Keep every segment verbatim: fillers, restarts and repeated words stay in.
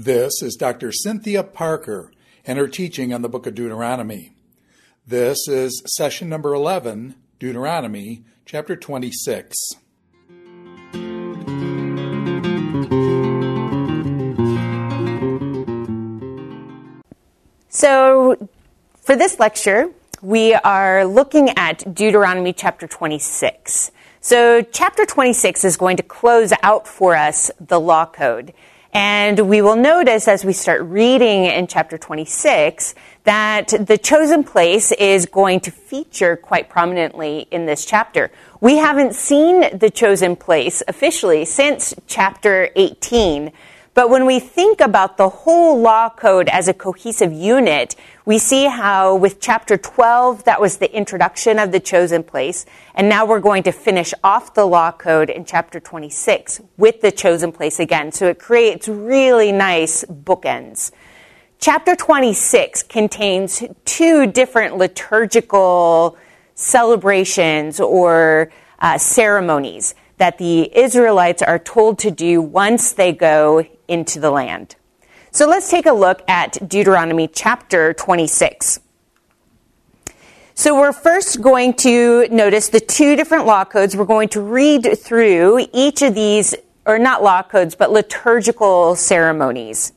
This is Doctor Cynthia Parker and her teaching on the book of Deuteronomy. This is session number eleven, Deuteronomy, chapter twenty-six. So, for this lecture, we are looking at Deuteronomy chapter twenty-six. So, chapter twenty-six is going to close out for us the law code. And we will notice as we start reading in chapter twenty-six that the chosen place is going to feature quite prominently in this chapter. We haven't seen the chosen place officially since chapter eighteen. But when we think about the whole law code as a cohesive unit, we see how with chapter twelve, that was the introduction of the chosen place. And now we're going to finish off the law code in chapter twenty-six with the chosen place again. So it creates really nice bookends. Chapter twenty-six contains two different liturgical celebrations or uh, ceremonies that the Israelites are told to do once they go into the land. So let's take a look at Deuteronomy chapter twenty-six. So we're first going to notice the two different law codes. We're going to read through each of these, or not law codes, but liturgical ceremonies.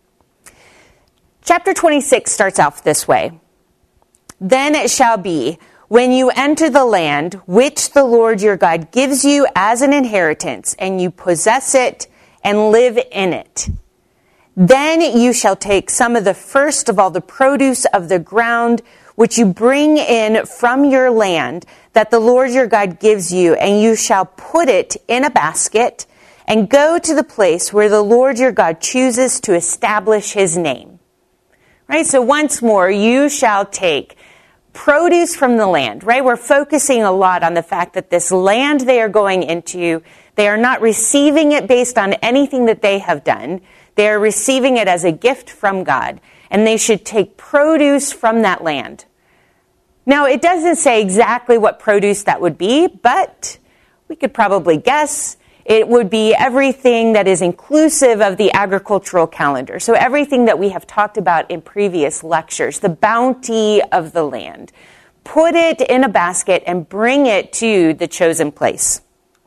Chapter twenty-six starts off this way. Then it shall be, when you enter the land which the Lord your God gives you as an inheritance, and you possess it and live in it, then you shall take some of the first of all the produce of the ground which you bring in from your land that the Lord your God gives you, and you shall put it in a basket and go to the place where the Lord your God chooses to establish his name. Right? So once more, you shall take produce from the land, right? We're focusing a lot on the fact that this land they are going into, they are not receiving it based on anything that they have done. They are receiving it as a gift from God, and they should take produce from that land. Now, it doesn't say exactly what produce that would be, but we could probably guess. It would be everything that is inclusive of the agricultural calendar. So everything that we have talked about in previous lectures, the bounty of the land. Put it in a basket and bring it to the chosen place.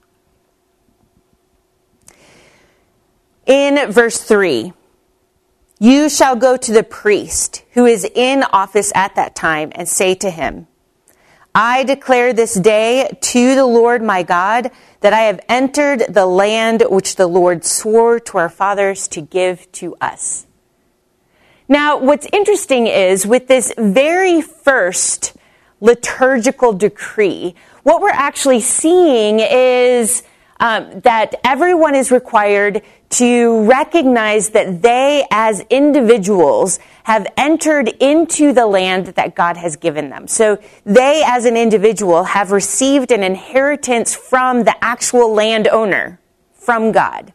In verse three, you shall go to the priest who is in office at that time and say to him, I declare this day to the Lord my God that I have entered the land which the Lord swore to our fathers to give to us. Now, what's interesting is with this very first liturgical decree, what we're actually seeing is um, that everyone is required to recognize that they as individuals have entered into the land that God has given them. So they as an individual have received an inheritance from the actual landowner, from God.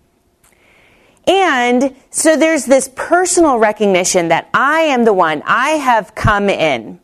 And so there's this personal recognition that I am the one, I have come in.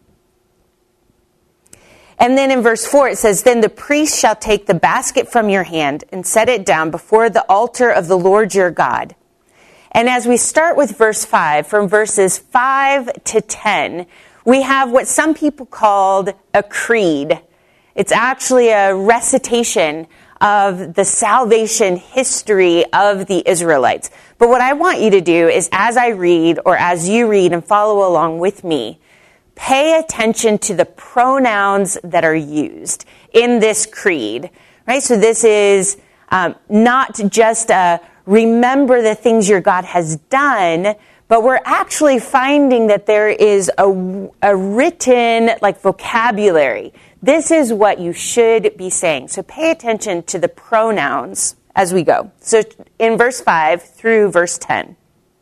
And then in verse four it says, then the priest shall take the basket from your hand and set it down before the altar of the Lord your God. And as we start with verse five, from verses five to ten, we have what some people called a creed. It's actually a recitation of the salvation history of the Israelites. But what I want you to do is as I read, or as you read and follow along with me, pay attention to the pronouns that are used in this creed, right? So this is um, not just a remember the things your God has done, but we're actually finding that there is a, a written like vocabulary. This is what you should be saying. So pay attention to the pronouns as we go. So in verse five through verse ten,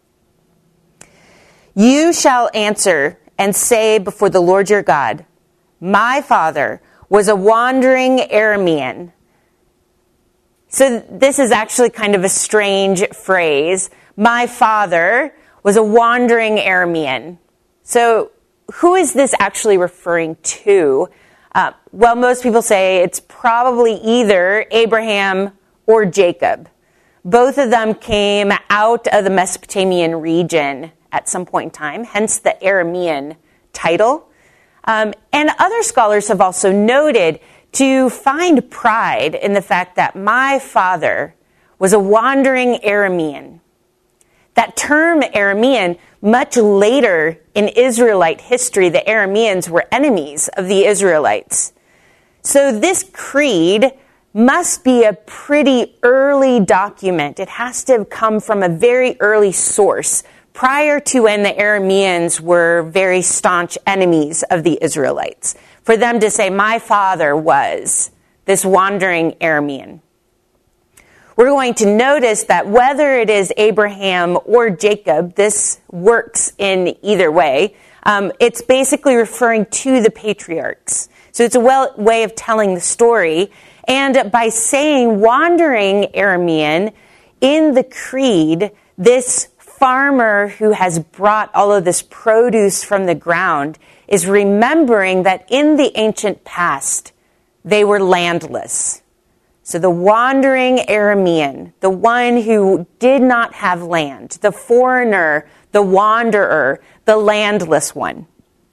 you shall answer and say before the Lord your God, my father was a wandering Aramean. So this is actually kind of a strange phrase. My father was a wandering Aramean. So who is this actually referring to? Uh, well, most people say it's probably either Abraham or Jacob. Both of them came out of the Mesopotamian region at some point in time, hence the Aramean title. Um, and other scholars have also noted to find pride in the fact that my father was a wandering Aramean. That term Aramean, much later in Israelite history, the Arameans were enemies of the Israelites. So this creed must be a pretty early document. It has to have come from a very early source, prior to when the Arameans were very staunch enemies of the Israelites, for them to say, my father was this wandering Aramean. We're going to notice that whether it is Abraham or Jacob, this works in either way. Um, it's basically referring to the patriarchs. So it's a well, way of telling the story. And by saying wandering Aramean in the creed, this farmer who has brought all of this produce from the ground is remembering that in the ancient past, they were landless. So the wandering Aramean, the one who did not have land, the foreigner, the wanderer, the landless one.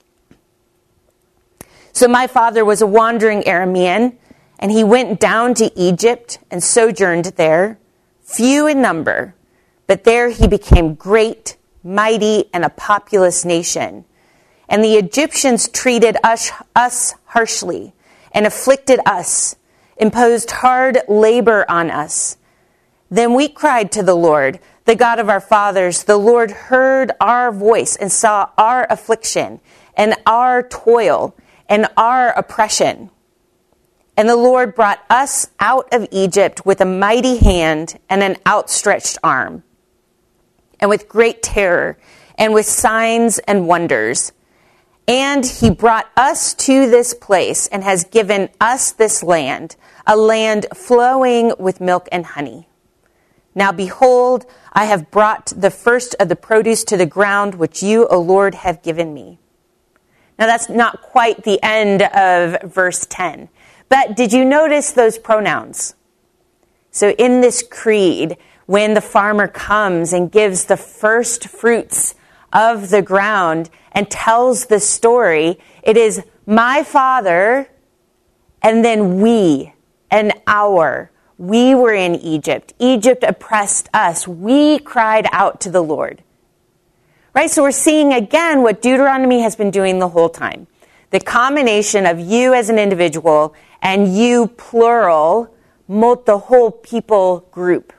So my father was a wandering Aramean, and he went down to Egypt and sojourned there, few in number, but there he became great, mighty, and a populous nation. And the Egyptians treated us, us harshly and afflicted us, imposed hard labor on us. Then we cried to the Lord, the God of our fathers. The Lord heard our voice and saw our affliction and our toil and our oppression. And the Lord brought us out of Egypt with a mighty hand and an outstretched arm, and with great terror, and with signs and wonders. And he brought us to this place and has given us this land, a land flowing with milk and honey. Now behold, I have brought the first of the produce to the ground, which you, O Lord, have given me. Now that's not quite the end of verse ten. But did you notice those pronouns? So in this creed, when the farmer comes and gives the first fruits of the ground and tells the story, it is my father and then we and our. We were in Egypt. Egypt oppressed us. We cried out to the Lord. Right? So we're seeing again what Deuteronomy has been doing the whole time. The combination of you as an individual and you, plural, the whole people group.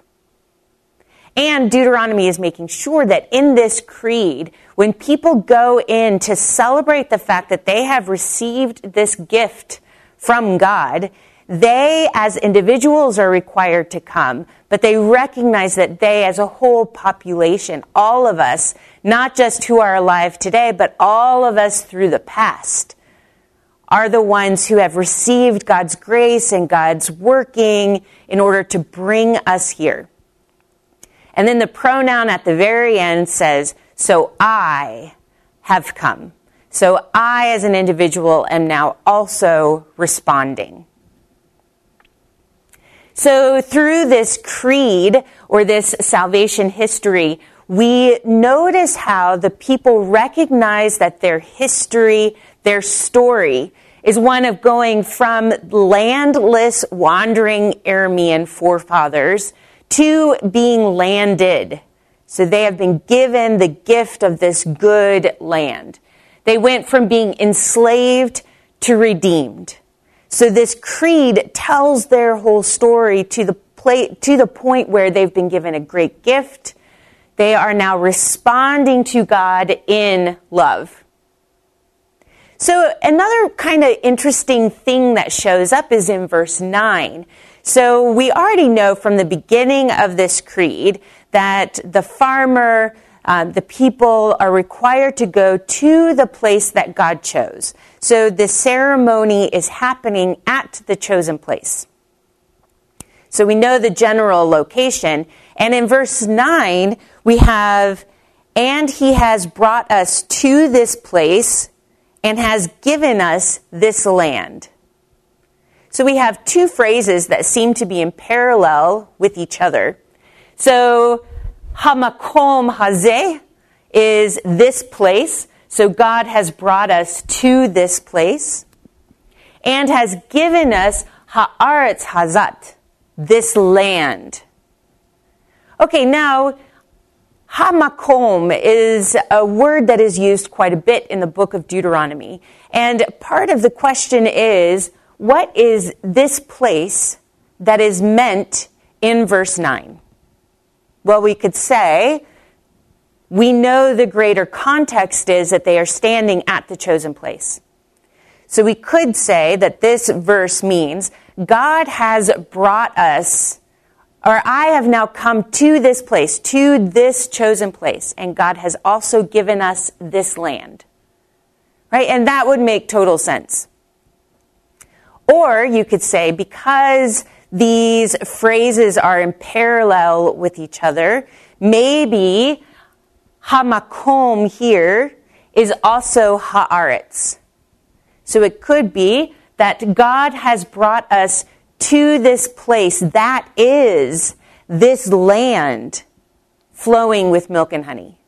And Deuteronomy is making sure that in this creed, when people go in to celebrate the fact that they have received this gift from God, they as individuals are required to come, but they recognize that they as a whole population, all of us, not just who are alive today, but all of us through the past, are the ones who have received God's grace and God's working in order to bring us here. And then the pronoun at the very end says, so I have come. So I as an individual am now also responding. So through this creed or this salvation history, we notice how the people recognize that their history, their story, is one of going from landless, wandering Aramean forefathers to being landed. So they have been given the gift of this good land. They went from being enslaved to redeemed. So this creed tells their whole story to the pla- to the point where they've been given a great gift. They are now responding to God in love. So another kind of interesting thing that shows up is in verse nine. So we already know from the beginning of this creed that the farmer, uh, the people are required to go to the place that God chose. So the ceremony is happening at the chosen place. So we know the general location. And in verse nine, we have, and he has brought us to this place and has given us this land. So we have two phrases that seem to be in parallel with each other. So, hamakom hazeh is this place. So God has brought us to this place and has given us ha'aretz hazat, this land. Okay, now, hamakom is a word that is used quite a bit in the book of Deuteronomy. And part of the question is, what is this place that is meant in verse nine? Well, we could say, we know the greater context is that they are standing at the chosen place. So we could say that this verse means God has brought us, or I have now come to this place, to this chosen place, and God has also given us this land. Right? And that would make total sense. Or you could say, because these phrases are in parallel with each other, maybe hamakom here is also haaretz. So it could be that God has brought us to this place that is this land flowing with milk and honey.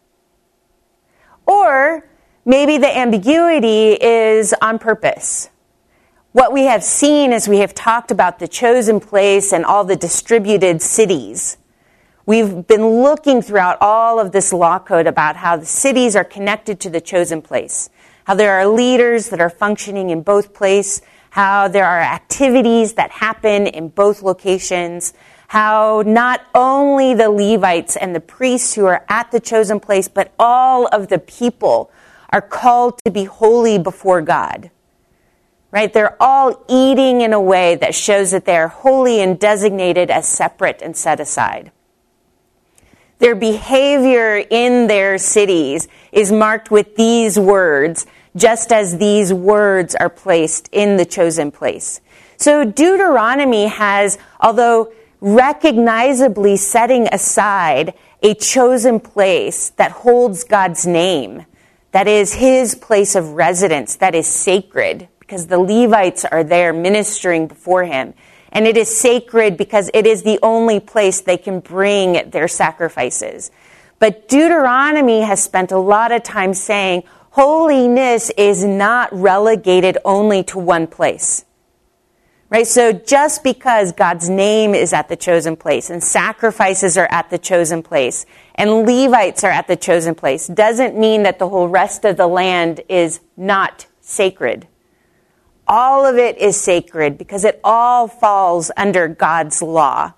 Or maybe the ambiguity is on purpose. What we have seen as we have talked about the chosen place and all the distributed cities, we've been looking throughout all of this law code about how the cities are connected to the chosen place, how there are leaders that are functioning in both places, how there are activities that happen in both locations, how not only the Levites and the priests who are at the chosen place, but all of the people are called to be holy before God. Right? They're all eating in a way that shows that they are holy and designated as separate and set aside. Their behavior in their cities is marked with these words, just as these words are placed in the chosen place. So Deuteronomy has, although recognizably setting aside a chosen place that holds God's name, that is his place of residence, that is sacred, because the Levites are there ministering before him. And it is sacred because it is the only place they can bring their sacrifices. But Deuteronomy has spent a lot of time saying holiness is not relegated only to one place. Right? So just because God's name is at the chosen place and sacrifices are at the chosen place and Levites are at the chosen place doesn't mean that the whole rest of the land is not sacred. All of it is sacred because it all falls under God's law.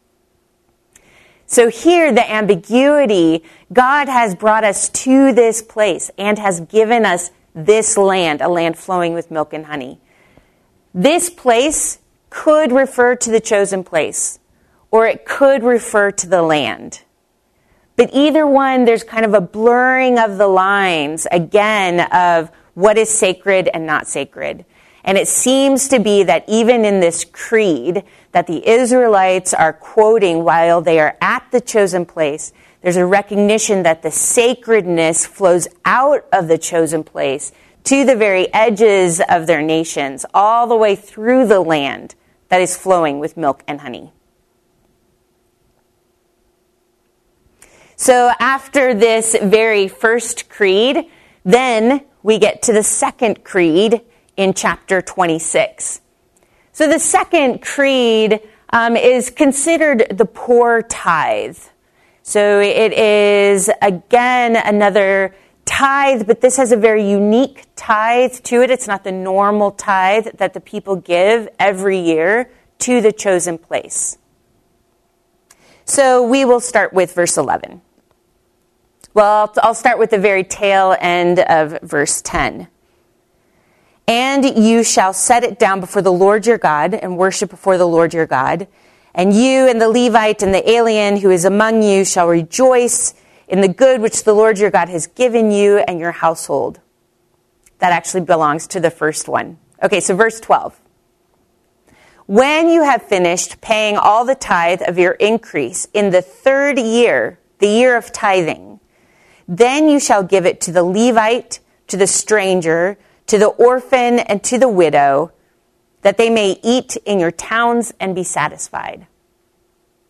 So here, the ambiguity, God has brought us to this place and has given us this land, a land flowing with milk and honey. This place could refer to the chosen place, or it could refer to the land. But either one, there's kind of a blurring of the lines, again, of what is sacred and not sacred. And it seems to be that even in this creed that the Israelites are quoting while they are at the chosen place, there's a recognition that the sacredness flows out of the chosen place to the very edges of their nations, all the way through the land that is flowing with milk and honey. So after this very first creed, then we get to the second creed in chapter twenty-six. So the second creed um, is considered the poor tithe. So it is, again, another tithe, but this has a very unique tithe to it. It's not the normal tithe that the people give every year to the chosen place. So we will start with verse eleven. Well, I'll start with the very tail end of verse ten. And you shall set it down before the Lord your God and worship before the Lord your God. And you and the Levite and the alien who is among you shall rejoice in the good which the Lord your God has given you and your household. That actually belongs to the first one. Okay, so verse twelve. When you have finished paying all the tithe of your increase in the third year, the year of tithing, then you shall give it to the Levite, to the stranger, to the orphan, and to the widow, that they may eat in your towns and be satisfied.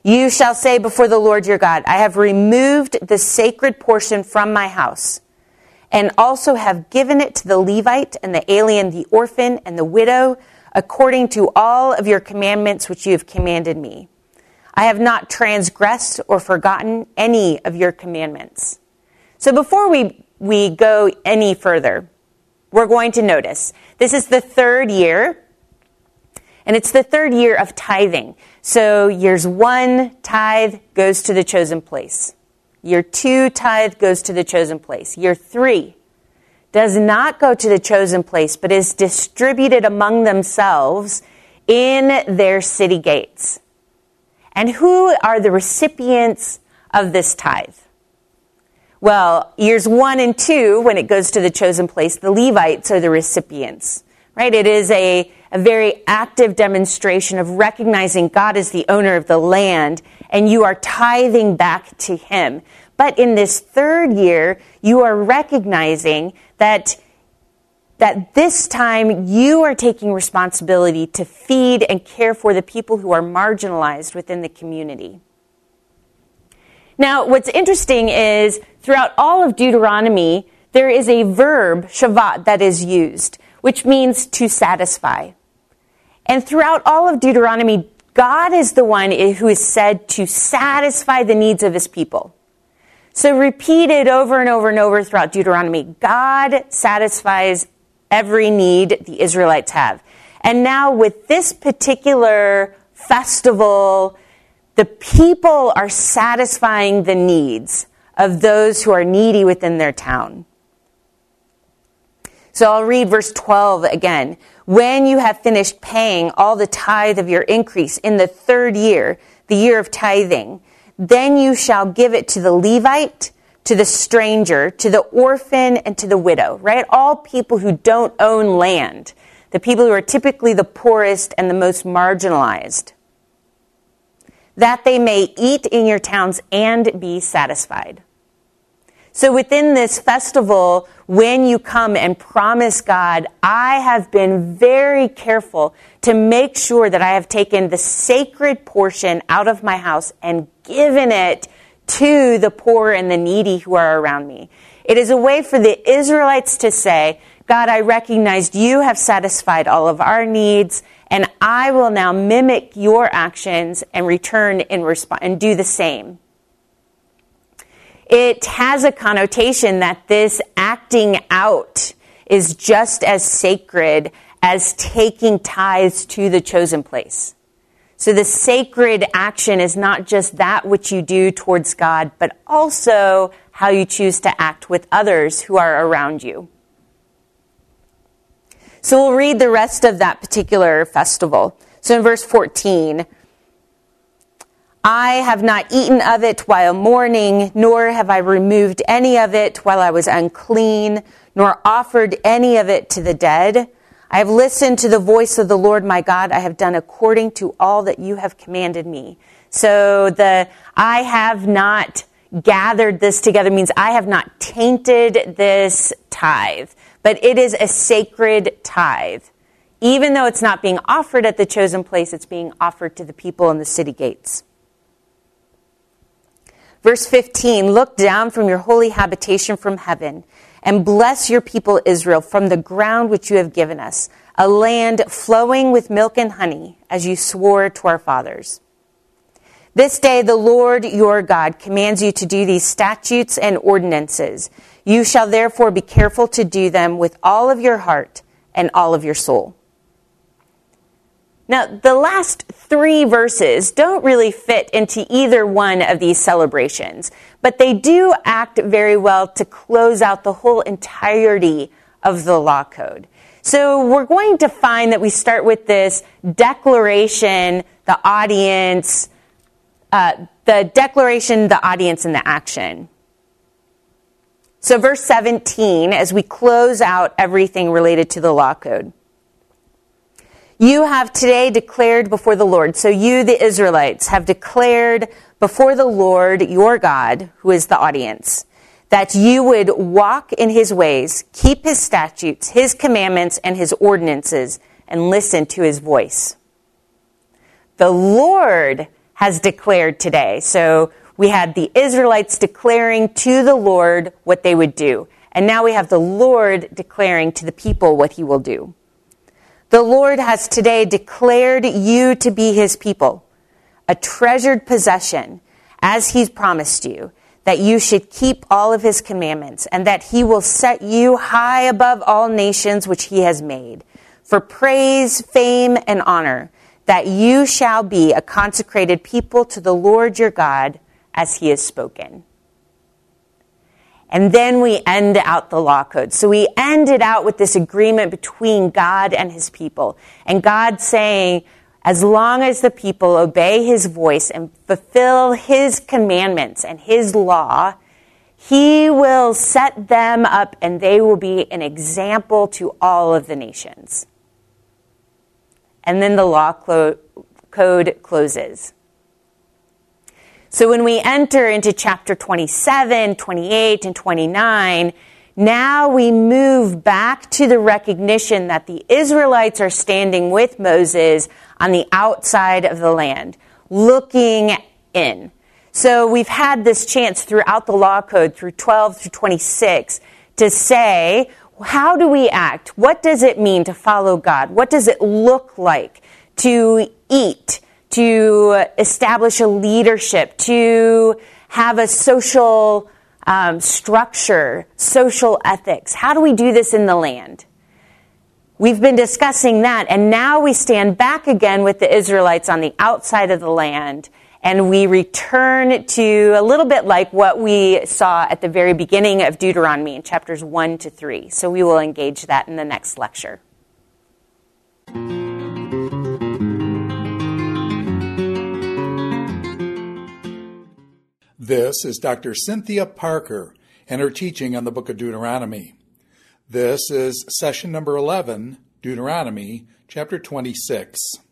You shall say before the Lord your God, I have removed the sacred portion from my house, and also have given it to the Levite and the alien, the orphan and the widow, according to all of your commandments which you have commanded me. I have not transgressed or forgotten any of your commandments. So before we, we go any further, we're going to notice this is the third year, and it's the third year of tithing. So years one, tithe goes to the chosen place. Year two, tithe goes to the chosen place. Year three does not go to the chosen place, but is distributed among themselves in their city gates. And who are the recipients of this tithe? Well, years one and two, when it goes to the chosen place, the Levites are the recipients, right? It is a, a very active demonstration of recognizing God as the owner of the land, and you are tithing back to him. But in this third year, you are recognizing that, that this time you are taking responsibility to feed and care for the people who are marginalized within the community. Now, what's interesting is throughout all of Deuteronomy, there is a verb, shavat, that is used, which means to satisfy. And throughout all of Deuteronomy, God is the one who is said to satisfy the needs of his people. So repeated over and over and over throughout Deuteronomy, God satisfies every need the Israelites have. And now with this particular festival, the people are satisfying the needs of those who are needy within their town. So I'll read verse twelve again. When you have finished paying all the tithe of your increase in the third year, the year of tithing, then you shall give it to the Levite, to the stranger, to the orphan, and to the widow, right? All people who don't own land, the people who are typically the poorest and the most marginalized, that they may eat in your towns and be satisfied. So within this festival, when you come and promise God, I have been very careful to make sure that I have taken the sacred portion out of my house and given it to the poor and the needy who are around me. It is a way for the Israelites to say, God, I recognized you have satisfied all of our needs, and I will now mimic your actions and return in response and do the same. It has a connotation that this acting out is just as sacred as taking tithes to the chosen place. So the sacred action is not just that which you do towards God, but also how you choose to act with others who are around you. So we'll read the rest of that particular festival. So in verse fourteen, I have not eaten of it while mourning, nor have I removed any of it while I was unclean, nor offered any of it to the dead. I have listened to the voice of the Lord my God. I have done according to all that you have commanded me. So the I have not gathered this together means I have not tainted this tithe, but it is a sacred tithe. Even though it's not being offered at the chosen place, it's being offered to the people in the city gates. Verse fifteen, look down from your holy habitation from heaven and bless your people Israel from the ground which you have given us, a land flowing with milk and honey, as you swore to our fathers. This day the Lord your God commands you to do these statutes and ordinances. You shall therefore be careful to do them with all of your heart and all of your soul. Now, the last three verses don't really fit into either one of these celebrations, but they do act very well to close out the whole entirety of the law code. So we're going to find that we start with this declaration, the audience, uh, the declaration, the audience, and the action. So verse seventeen, as we close out everything related to the law code. You have today declared before the Lord, so you, the Israelites, have declared before the Lord your God, who is the audience, that you would walk in his ways, keep his statutes, his commandments, and his ordinances, and listen to his voice. The Lord has declared today. So we had the Israelites declaring to the Lord what they would do. And now we have the Lord declaring to the people what he will do. The Lord has today declared you to be his people, a treasured possession, as he's promised you, that you should keep all of his commandments, and that he will set you high above all nations which he has made, for praise, fame, and honor, that you shall be a consecrated people to the Lord your God, as he has spoken. And then we end out the law code. So we end it out with this agreement between God and his people. And God saying, as long as the people obey his voice and fulfill his commandments and his law, he will set them up and they will be an example to all of the nations. And then the law clo- code closes. So when we enter into chapter twenty-seven, twenty-eight, and twenty-nine, now we move back to the recognition that the Israelites are standing with Moses on the outside of the land, looking in. So we've had this chance throughout the law code, through twelve through twenty-six, to say, how do we act? What does it mean to follow God? What does it look like to eat, to establish a leadership, to have a social um, structure, social ethics? How do we do this in the land? We've been discussing that, and now we stand back again with the Israelites on the outside of the land, and we return to a little bit like what we saw at the very beginning of Deuteronomy in chapters one to three. So we will engage that in the next lecture. This is Doctor Cynthia Parker and her teaching on the book of Deuteronomy. This is session number eleven, Deuteronomy, chapter twenty-six.